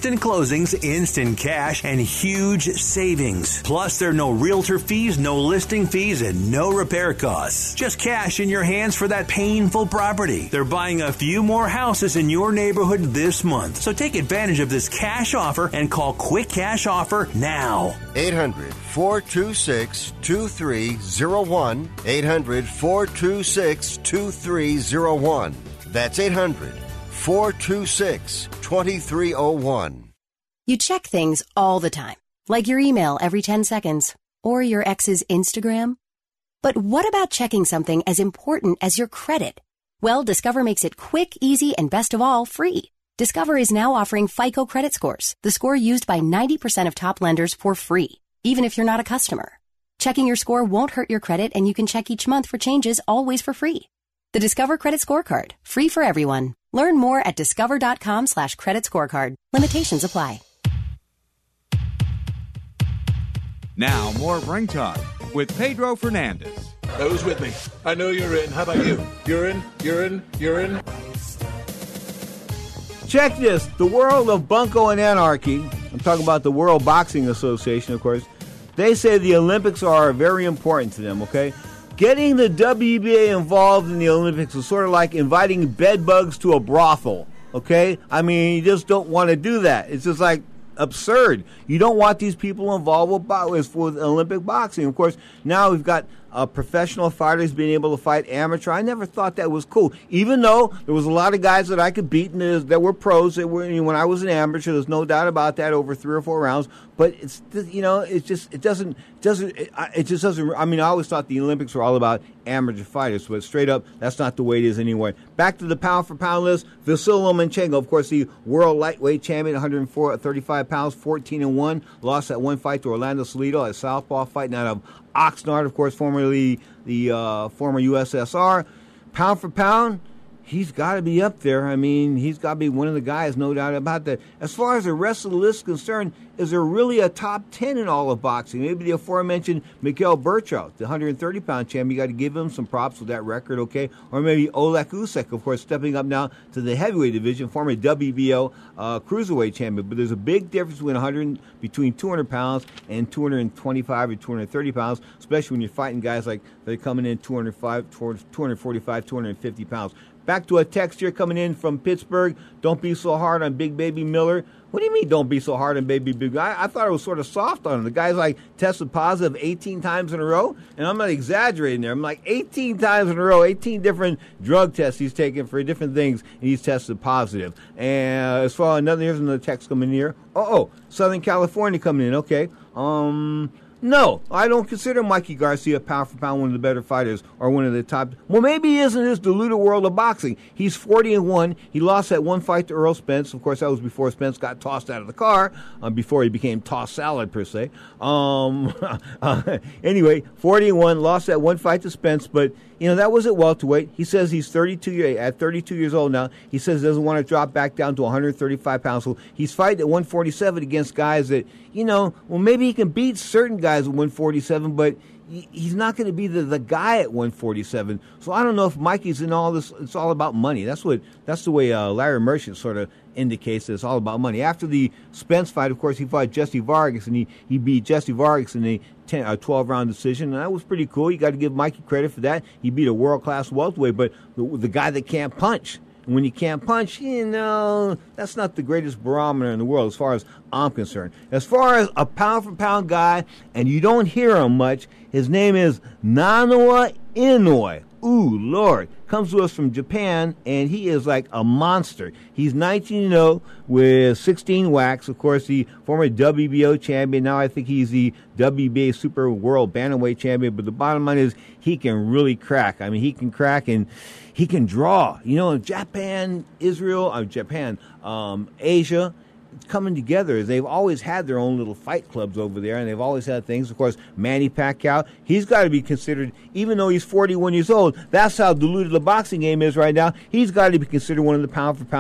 instant closings, instant cash, and huge savings. Plus, there are no realtor fees, no listing fees, and no repair costs. Just cash in your hands for that painful property. They're buying a few more houses in your neighborhood this month. So take advantage of this cash offer and call Quick Cash Offer now. eight hundred, four two six, two three zero one. eight hundred, four two six, two three zero one. That's eight hundred, four two six, two three zero one. You check things all the time, like your email every ten seconds or your ex's Instagram. But what about checking something as important as your credit? Well, Discover makes it quick, easy, and best of all, free. Discover is now offering FICO credit scores, the score used by ninety percent of top lenders, for free, even if you're not a customer. Checking your score won't hurt your credit, and you can check each month for changes, always for free. The Discover Credit Scorecard, free for everyone. Learn more at discover.com slash credit scorecard. Limitations apply. Now, more Ring Talk with Pedro Fernandez. Who's with me? I know you're in. How about you? You're in, you're in, you're in. Check this. The world of bunco and anarchy. I'm talking about the World Boxing Association, of course. They say the Olympics are very important to them, okay? Getting the W B A involved in the Olympics is sort of like inviting bedbugs to a brothel, okay? I mean, you just don't want to do that. It's just like absurd. You don't want these people involved with, bo- with Olympic boxing. Of course, now we've got uh, professional fighters being able to fight amateur. I never thought that was cool, even though there was a lot of guys that I could beat and that were pros that were, when I was an amateur. There's no doubt about that, over three or four rounds. But it's, you know, it's just, it doesn't, doesn't, it, it just doesn't, I mean, I always thought the Olympics were all about amateur fighters, but straight up, that's not the way it is anymore. Back to the pound for pound list, Vasily Lomachenko, of course, the world lightweight champion, one thirty-five pounds, fourteen and one, lost that one fight to Orlando Salido, a southpaw fighting out of Oxnard, of course, formerly the uh, former U S S R. Pound for pound, he's got to be up there. I mean, he's got to be one of the guys, no doubt about that. As far as the rest of the list is concerned, is there really a top ten in all of boxing? Maybe the aforementioned Mikhail Burchov, the one thirty pound champ. You got to give him some props with that record, okay? Or maybe Oleg Usyk, of course, stepping up now to the heavyweight division, former W B O uh, cruiserweight champion. But there's a big difference between one hundred, between two hundred pounds and two twenty-five or two thirty pounds, especially when you're fighting guys like they're coming in two five, two forty-five, two fifty pounds. Back to a text here coming in from Pittsburgh. Don't be so hard on Big Baby Miller. What do you mean don't be so hard on Baby Big? I, I thought it was sort of soft on him. The guy's like tested positive eighteen times in a row, and I'm not exaggerating there. I'm like eighteen times in a row, eighteen different drug tests he's taken for different things, and he's tested positive. And as far as another, here's another text coming here. Oh, Southern California coming in. Okay. Um... No, I don't consider Mikey Garcia pound for pound one of the better fighters or one of the top. Well, maybe he is in this diluted world of boxing. He's forty and one. He lost that one fight to Earl Spence. Of course, that was before Spence got tossed out of the car, uh, before he became tossed salad, per se. Um, uh, anyway, forty and one, lost that one fight to Spence, but you know, that was at welterweight. He says he's thirty-two at thirty-two years old now. He says he doesn't want to drop back down to one thirty-five pounds. So he's fighting at one forty-seven against guys that, you know, well, maybe he can beat certain guys at one forty-seven, but he's not going to be the, the guy at one forty-seven. So I don't know if Mikey's in all this. It's all about money. That's what. That's the way uh, Larry Merchant sort of indicates that it's all about money. After the Spence fight, of course, he fought Jesse Vargas, and he, he beat Jesse Vargas in a ten, a twelve-round decision, and that was pretty cool. You got to give Mikey credit for that. He beat a world-class welterweight, but the, the guy that can't punch. And when you can't punch, you know, that's not the greatest barometer in the world as far as I'm concerned. As far as a pound-for-pound guy, and you don't hear him much, his name is Naoya Inoue. Ooh, Lord. Comes to us from Japan, and he is like a monster. He's nineteen and oh with sixteen whacks. Of course, the former W B O champion. Now I think he's the W B A Super World Bantamweight champion. But the bottom line is he can really crack. I mean, he can crack and he can draw. You know, Japan, Israel, uh, Japan, um, Asia, coming together. They've always had their own little fight clubs over there, and they've always had things. Of course, Manny Pacquiao, he's got to be considered, even though he's forty-one years old, that's how diluted the boxing game is right now. He's got to be considered one of the pound-for-pound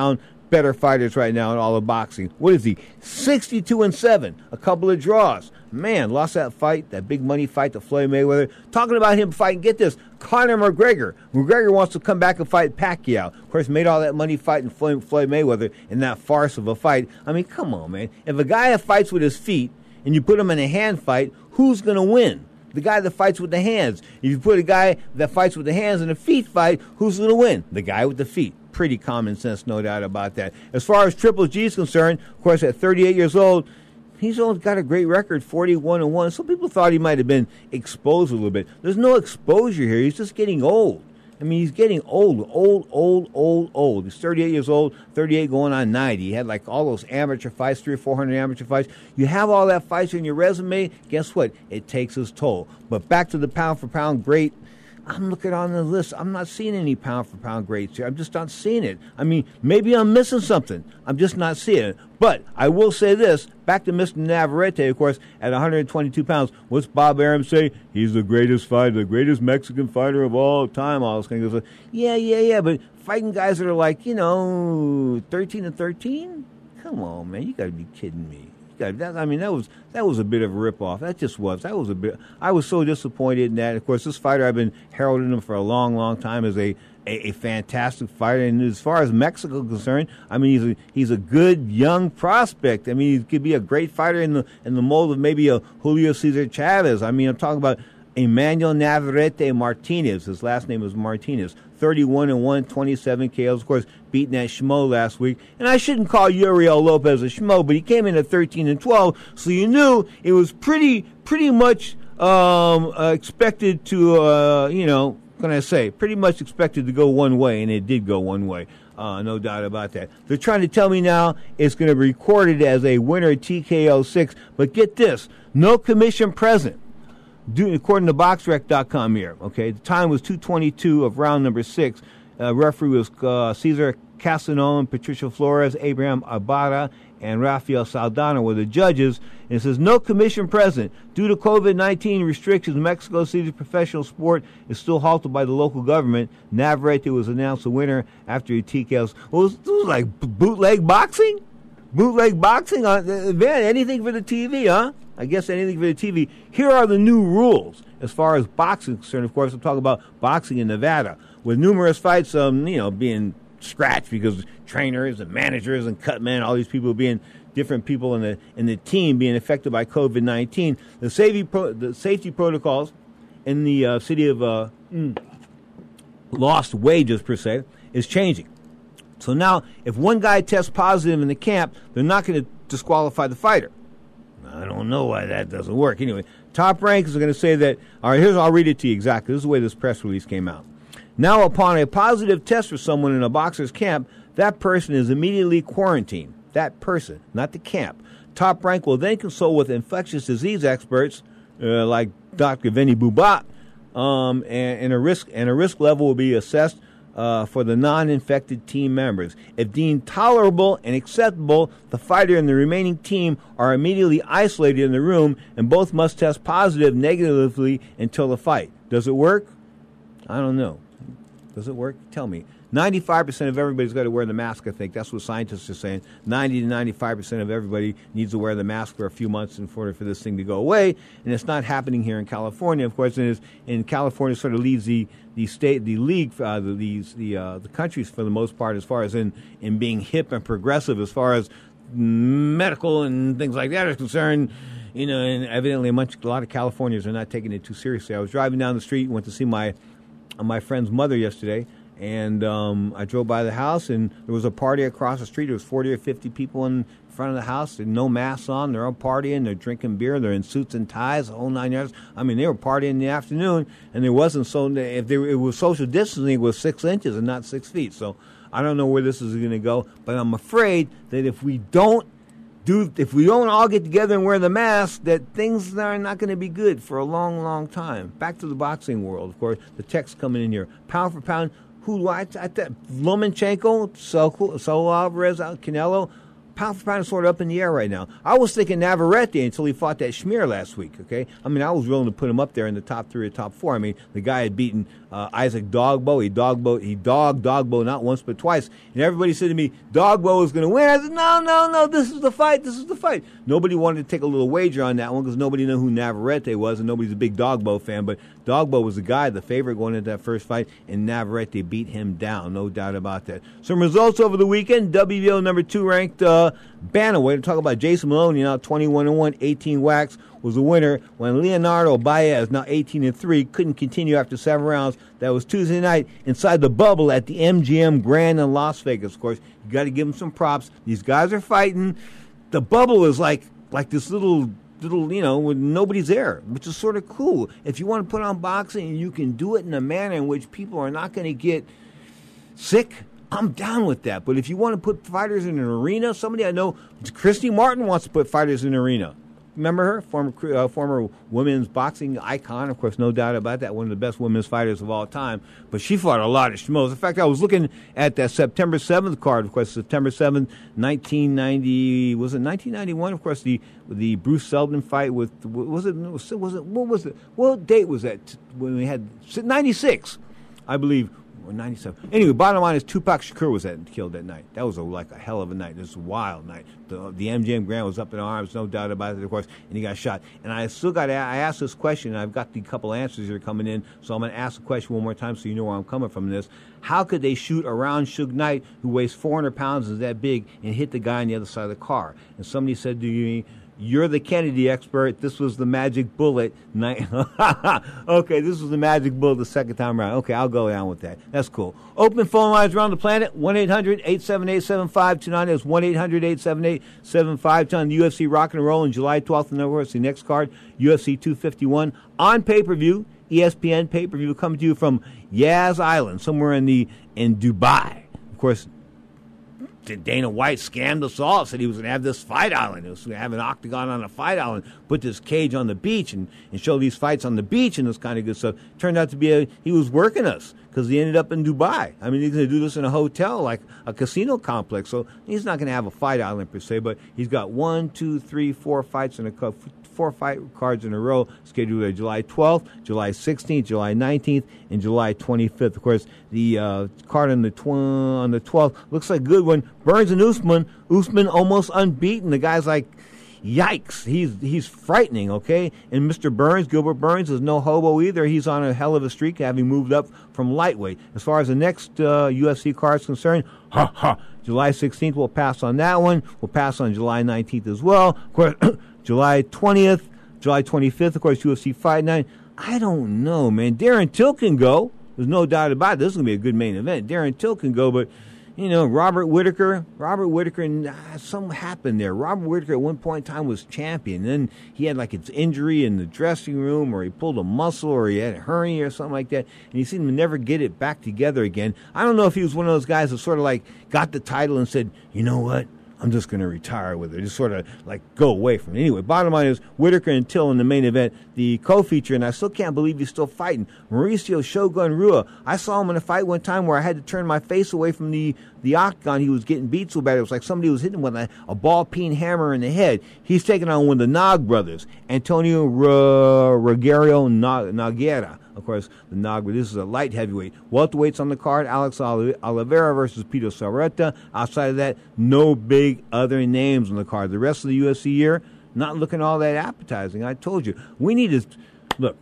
better fighters right now in all of boxing. What is he? sixty-two and seven. A couple of draws. Man, lost that fight, that big money fight to Floyd Mayweather. Talking about him fighting, get this, Conor McGregor. McGregor wants to come back and fight Pacquiao. Of course, made all that money fighting Floyd, Floyd Mayweather in that farce of a fight. I mean, come on, man. If a guy fights with his feet and you put him in a hand fight, who's going to win? The guy that fights with the hands. If you put a guy that fights with the hands in a feet fight, who's going to win? The guy with the feet. Pretty common sense, no doubt about that. As far as Triple G is concerned, of course, at thirty-eight years old, he's only got a great record, forty-one and one. Some people thought he might have been exposed a little bit. There's no exposure here. He's just getting old. I mean, he's getting old, old, old, old, old. He's thirty-eight years old, thirty-eight going on ninety. He had like all those amateur fights, three or four hundred amateur fights. You have all that fights in your resume, guess what? It takes its toll. But back to the pound for pound great. I'm looking on the list. I'm not seeing any pound-for-pound greats here. I'm just not seeing it. I mean, maybe I'm missing something. I'm just not seeing it. But I will say this. Back to Mister Navarrete, of course, at one hundred twenty-two pounds. What's Bob Arum say? He's the greatest fighter, the greatest Mexican fighter of all time. All those things. Yeah, yeah, yeah. But fighting guys that are like, you know, thirteen and thirteen? Come on, man. You got to be kidding me. That, I mean, that was that was a bit of a ripoff. That just was. That was a bit. I was so disappointed in that. Of course, this fighter, I've been heralding him for a long, long time as a, a, a fantastic fighter. And as far as Mexico is concerned, I mean, he's a, he's a good young prospect. I mean, he could be a great fighter in the in the mold of maybe a Julio Cesar Chavez. I mean, I'm talking about Emmanuel Navarrete Martinez. His last name is Martinez. thirty-one and one, twenty-seven K Os. Of course, beating that schmo last week. And I shouldn't call Uriel Lopez a schmo, but he came in at thirteen and twelve, so you knew it was pretty, pretty much um, uh, expected to, uh, you know, what can I say? Pretty much expected to go one way, and it did go one way. Uh, no doubt about that. They're trying to tell me now it's going to be recorded as a winner T K O six, but get this, no commission present. Do, according to box rec dot com here, okay, the time was two twenty-two of round number six. Uh, referee was uh, Cesar Casanone, Patricio Flores, Abraham Ibarra, and Rafael Saldana were the judges. And it says, no commission present. Due to COVID nineteen restrictions, Mexico City's professional sport is still halted by the local government. Navarrete was announced the winner after he T K Os. Well, it was, it was like bootleg boxing? Bootleg boxing? Uh, man, anything for the T V, huh? I guess anything for the T V. Here are the new rules as far as boxing is concerned. Of course, I'm talking about boxing in Nevada, with numerous fights, um, you know, being scratched because trainers and managers and cutmen, all these people being different people in the in the team being affected by COVID nineteen. The safety pro, the safety protocols in the uh, city of uh, mm, lost wages per se is changing. So now, if one guy tests positive in the camp, they're not going to disqualify the fighter. I don't know why that doesn't work. Anyway, Top Rank is going to say that, all right, here's, I'll read it to you exactly. This is the way this press release came out. Now, upon a positive test for someone in a boxer's camp, that person is immediately quarantined. That person, not the camp. Top Rank will then consult with infectious disease experts uh, like Doctor Vinny Bubat, um, and, and, a risk, and a risk level will be assessed Uh, for the non-infected team members. If deemed tolerable and acceptable, the fighter and the remaining team are immediately isolated in the room, and both must test positive negatively until the fight. Does it work? I don't know. Does it work? Tell me. ninety-five percent of everybody's got to wear the mask, I think. That's what scientists are saying. ninety to ninety-five percent of everybody needs to wear the mask for a few months in order for this thing to go away. And it's not happening here in California, of course. And in California sort of leads the, the state, the league, uh, the, these, the, uh, the countries for the most part as far as in, in being hip and progressive as far as medical and things like that are concerned. You know, and evidently a, much, a lot of Californians are not taking it too seriously. I was driving down the street and went to see my, uh, my friend's mother yesterday. And um, I drove by the house, and there was a party across the street. There was forty or fifty people in front of the house. There no masks on. They're all partying. They're drinking beer. They're in suits and ties, the whole nine yards. I mean, they were partying in the afternoon, and there wasn't so. If there, it was social distancing, it was six inches and not six feet. So I don't know where this is going to go, but I'm afraid that if we don't do, if we don't all get together and wear the mask, that things are not going to be good for a long, long time. Back to the boxing world, of course. The text coming in here, pound for pound. Who I, I Lomachenko, Saul Alvarez, Canelo, pound for pound is sort of up in the air right now. I was thinking Navarrete until he fought that Schmier last week, okay? I mean, I was willing to put him up there in the top three or top four. I mean, the guy had beaten uh, Isaac Dogbo. He Dogbo, he dogged Dogbo not once but twice. And everybody said to me, Dogbo is going to win. I said, no, no, no, this is the fight. This is the fight. Nobody wanted to take a little wager on that one because nobody knew who Navarrete was, and nobody's a big Dogbo fan. But Dogbo was the guy, the favorite going into that first fight, and Navarrete beat him down, no doubt about that. Some results over the weekend. W B O number two ranked uh, bantamweight. Talk about Jason Maloney, now twenty-one and one, eighteen whacks, was the winner when Leonardo Baez, now eighteen and three, couldn't continue after seven rounds. That was Tuesday night inside the bubble at the M G M Grand in Las Vegas. Of course, you got to give them some props. These guys are fighting. The bubble is like like this little little, you know, when nobody's there, which is sort of cool. If you want to put on boxing, you can do it in a manner in which people are not going to get sick. I'm down with that. But if you want to put fighters in an arena, somebody I know, Christy Martin wants to put fighters in an arena. Remember her? Former uh, former women's boxing icon, of course, no doubt about that. One of the best women's fighters of all time. But she fought a lot of schmoes. In fact, I was looking at that September seventh card. Of course, September seventh, nineteen ninety. Was it nineteen ninety-one? Of course, the the Bruce Seldon fight with was it was it what was it? What date was that when we had ninety-six, I believe. Or ninety-seven. Anyway, bottom line is Tupac Shakur was at, killed that night. That was a, like a hell of a night. This was a wild night. The, the M G M Grand was up in arms, no doubt about it, of course, and he got shot. And I still got to, I asked this question, and I've got the couple answers that are coming in, so I'm going to ask the question one more time so you know where I'm coming from this. How could they shoot around Suge Knight, who weighs four hundred pounds, is that big, and hit the guy on the other side of the car? And somebody said to me, you're the Kennedy expert. This was the magic bullet. Okay, this was the magic bullet the second time around. Okay, I'll go down with that. That's cool. Open phone lines around the planet, one eight hundred eight seven eight seven five two nine. That's one eight hundred eight seven eight seven five two nine. The U F C Rock and Roll on July twelfth. And of course, the next card, U F C two fifty-one on pay-per-view. E S P N pay-per-view coming to you from Yas Island, somewhere in the in Dubai. Of course, Dana White scammed us all, said he was going to have this fight island. He was going to have an octagon on a fight island, put this cage on the beach and, and show these fights on the beach and this kind of good stuff. Turned out to be a, he was working us because he ended up in Dubai. I mean, he's going to do this in a hotel, like a casino complex. So he's not going to have a fight island per se, but he's got one, two, three, four fights in a cup. Four fight cards in a row scheduled at July twelfth, July sixteenth, July nineteenth, and July twenty-fifth. Of course, the uh, card on the tw- on the twelfth looks like a good one. Burns and Usman. Usman almost unbeaten. The guy's like, yikes. He's he's frightening, okay? And Mister Burns, Gilbert Burns, is no hobo either. He's on a hell of a streak, having moved up from lightweight. As far as the next uh, U F C card is concerned, ha ha. July sixteenth, we'll pass on that one. We'll pass on July nineteenth as well. Of course, July twentieth, July twenty-fifth, of course, U F C Fight Night. I don't know, man. Darren Till can go. There's no doubt about it. This is going to be a good main event. Darren Till can go, but, you know, Robert Whittaker, Robert Whittaker, nah, something happened there. Robert Whittaker at one point in time was champion. Then he had like an injury in the dressing room, or he pulled a muscle, or he had a hernia or something like that, and he seemed to never get it back together again. I don't know if he was one of those guys that sort of like got the title and said, you know what? I'm just going to retire with it. Just sort of like go away from it. Anyway, bottom line is Whittaker and Till in the main event, the co-feature, and I still can't believe he's still fighting. Mauricio Shogun Rua. I saw him in a fight one time where I had to turn my face away from the, the octagon. He was getting beat so bad. It was like somebody was hitting him with a, a ball-peen hammer in the head. He's taking on one of the Nog brothers, Antonio R- Rogerio Nogueira. Of course, the Nog, this is a light heavyweight. Welterweights on the card, Alex Oliveira versus Peter Sarreta. Outside of that, no big other names on the card. The rest of the U F C year, not looking all that appetizing. I told you. We need to, look,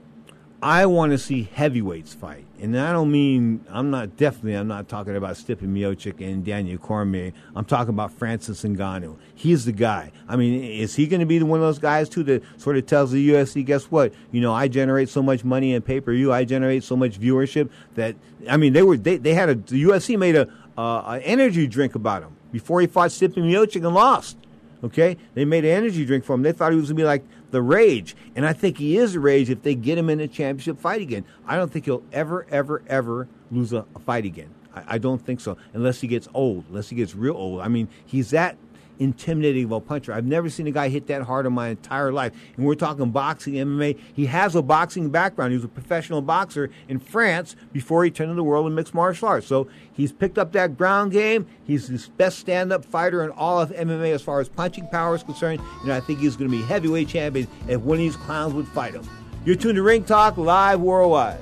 I want to see heavyweights fight. And I don't mean, I'm not, definitely, I'm not talking about Stipe Miocic and Daniel Cormier. I'm talking about Francis Ngannou. He's the guy. I mean, is he going to be the one of those guys, too, that sort of tells the U F C, guess what? You know, I generate so much money in pay-per-view. I generate so much viewership that, I mean, they were, they, they had a, the U F C made a, uh, an energy drink about him before he fought Stipe Miocic and lost. Okay? They made an energy drink for him. They thought he was going to be like the Rage. And I think he is the Rage if they get him in a championship fight again. I don't think he'll ever, ever, ever lose a, a fight again. I, I don't think so. Unless he gets old. Unless he gets real old. I mean, he's that intimidating of a puncher. I've never seen a guy hit that hard in my entire life. And we're talking boxing, M M A. He has a boxing background. He was a professional boxer in France before he turned to the world of mixed martial arts. So he's picked up that ground game. He's the best stand-up fighter in all of M M A as far as punching power is concerned. And I think he's going to be heavyweight champion if one of these clowns would fight him. You're tuned to Ring Talk Live Worldwide.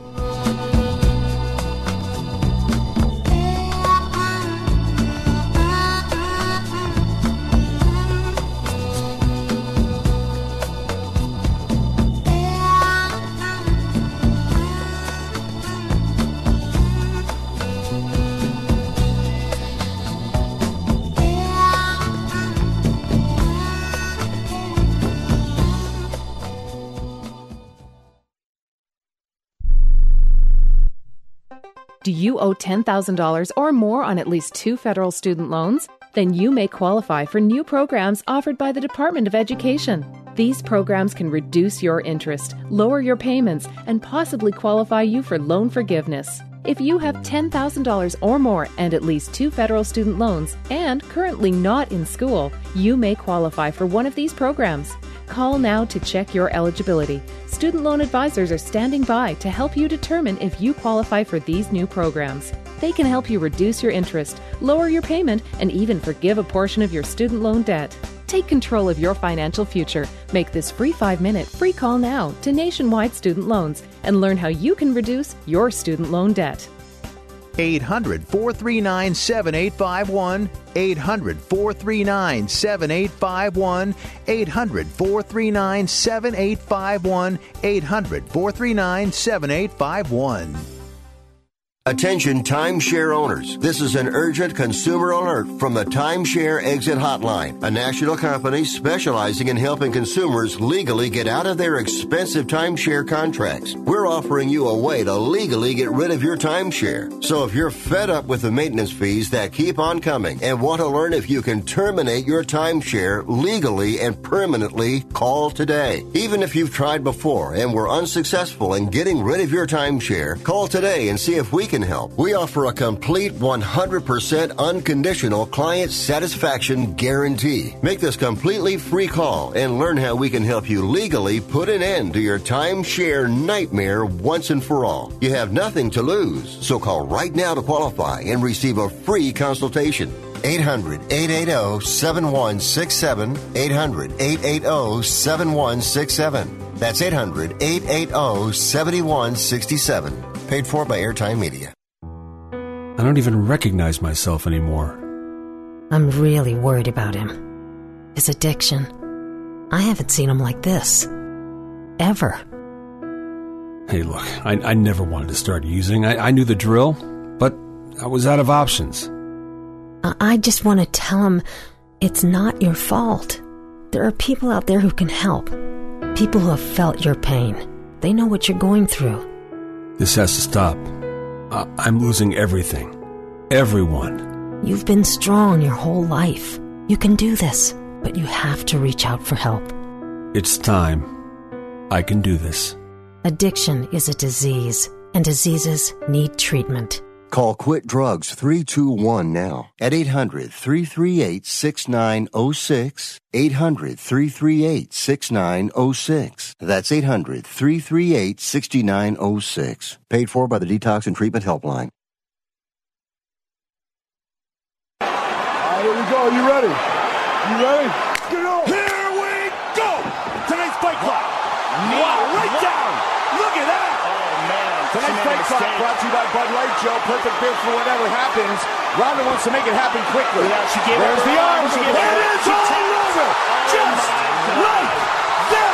Do you owe ten thousand dollars or more on at least two federal student loans? Then you may qualify for new programs offered by the Department of Education. These programs can reduce your interest, lower your payments, and possibly qualify you for loan forgiveness. If you have ten thousand dollars or more and at least two federal student loans and currently not in school, you may qualify for one of these programs. Call now to check your eligibility. Student loan advisors are standing by to help you determine if you qualify for these new programs. They can help you reduce your interest, lower your payment, and even forgive a portion of your student loan debt. Take control of your financial future. Make this free five-minute free call now to Nationwide Student Loans and learn how you can reduce your student loan debt. eight hundred, four three nine, seven eight five one. eight hundred, four three nine, seven eight five one. eight hundred, four three nine, seven eight five one. eight hundred, four three nine, seven eight five one. Attention timeshare owners. This is an urgent consumer alert from the Timeshare Exit Hotline, a national company specializing in helping consumers legally get out of their expensive timeshare contracts. We're offering you a way to legally get rid of your timeshare. So if you're fed up with the maintenance fees that keep on coming and want to learn if you can terminate your timeshare legally and permanently, call today. Even if you've tried before and were unsuccessful in getting rid of your timeshare, call today and see if we can help. We offer a complete one hundred percent unconditional client satisfaction guarantee. Make this completely free call and learn how we can help you legally put an end to your timeshare nightmare once and for all. You have nothing to lose, so call right now to qualify and receive a free consultation. eight hundred, eight eight zero, seven one six seven. eight hundred, eight eight zero, seven one six seven. That's eight hundred, eight eight zero, seven one six seven. Paid for by Airtime Media. I don't even recognize myself anymore. I'm really worried about him. His addiction. I haven't seen him like this. Ever. Hey, look, I, I never wanted to start using. I, I knew the drill, but I was out of options. I, I just want to tell him it's not your fault. There are people out there who can help. People who have felt your pain. They know what you're going through. This has to stop. I- I'm losing everything. Everyone. You've been strong your whole life. You can do this, but you have to reach out for help. It's time. I can do this. Addiction is a disease, and diseases need treatment. Call Quit Drugs three two one now at eight hundred, three three eight, six nine zero six. eight hundred, three three eight, six nine zero six. That's eight hundred, three three eight, six nine zero six. Paid for by the Detox and Treatment Helpline. All right, here we go. You ready? You ready? Get on. Here we go. Tonight's fight clock. Wow, right down. Look at that. Tonight's fight clock brought to you by Bud Light, Joe. Perfect fit for whatever happens. Ronda wants to make it happen quickly. Yeah, she gave There's the arms. It is all over. Just like that.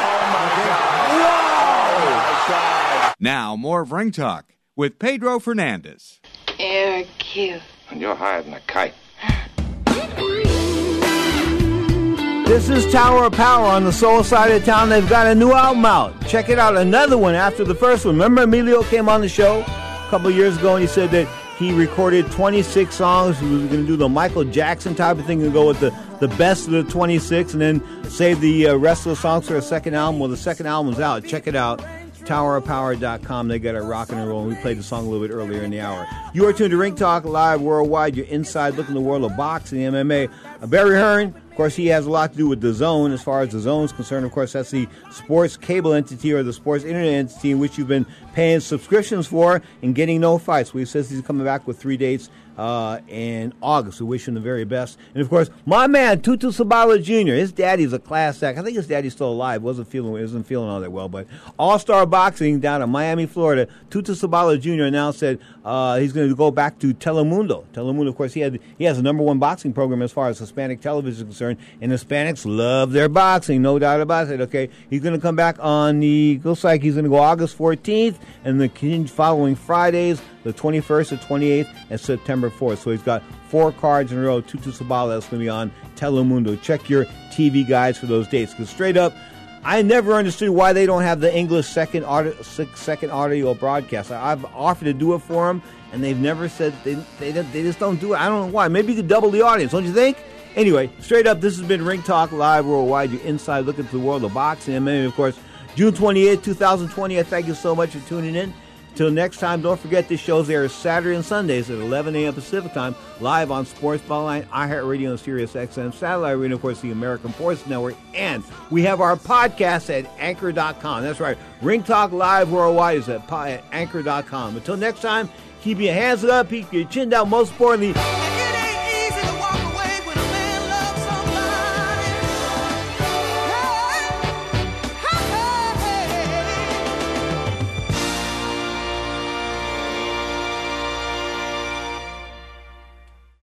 Oh, my God. Wow. Now, more of Ring Talk with Pedro Fernandez. You're cute. And you're higher than a kite. This is Tower of Power on the soul side of town. They've got a new album out. Check it out. Another one after the first one. Remember Emilio came on the show a couple of years ago and he said that he recorded twenty-six songs. He was going to do the Michael Jackson type of thing and go with the, the best of the twenty-six and then save the uh, rest of the songs for a second album. Well, the second album's out. Check it out. tower of power dot com. They got it rocking and rolling. We played the song a little bit earlier in the hour. You are tuned to Ring Talk Live Worldwide, your inside look in the world of boxing, M M A. Uh, Barry Hearn, of course, he has a lot to do with the Zone. As far as the Zone is concerned, of course, that's the sports cable entity or the sports internet entity in which you've been paying subscriptions for and getting no fights. We says he's coming back with three dates uh, in August. We wish him the very best. And, of course, my man, Tutu Sabala Junior His daddy's a class act. I think his daddy's still alive. Wasn't feeling wasn't feeling all that well. But All-Star Boxing down in Miami, Florida, Tutu Sabala Junior announced that uh, he's going to go back to Telemundo. Telemundo, of course, he had he has the number one boxing program as far as Hispanic television is concerned. And Hispanics love their boxing, no doubt about it. Okay, he's going to come back on the, looks like he's going to go August fourteenth, and the following Fridays, the twenty-first, the twenty-eighth, and September fourth. So he's got four cards in a row. Tutu Sabala that's going to be on Telemundo. Check your T V guides for those dates, because straight up, I never understood why they don't have the English second audio, second audio broadcast. I've offered to do it for them, and they've never said, they, they, they just don't do it. I don't know why. Maybe you could double the audience, don't you think? Anyway, straight up, this has been Ring Talk Live Worldwide, your inside look into the world of boxing. And of course, June twenty-eighth, twenty twenty. I thank you so much for tuning in. Until next time, don't forget this show's airs Saturday and Sundays at eleven a.m. Pacific Time, live on Sports Byline, iHeartRadio, and Sirius X M Satellite Radio, of course, the American Sports Network. And we have our podcast at anchor dot com. That's right. Ring Talk Live Worldwide is at, at anchor dot com. Until next time, keep your hands up, keep your chin down. Most importantly,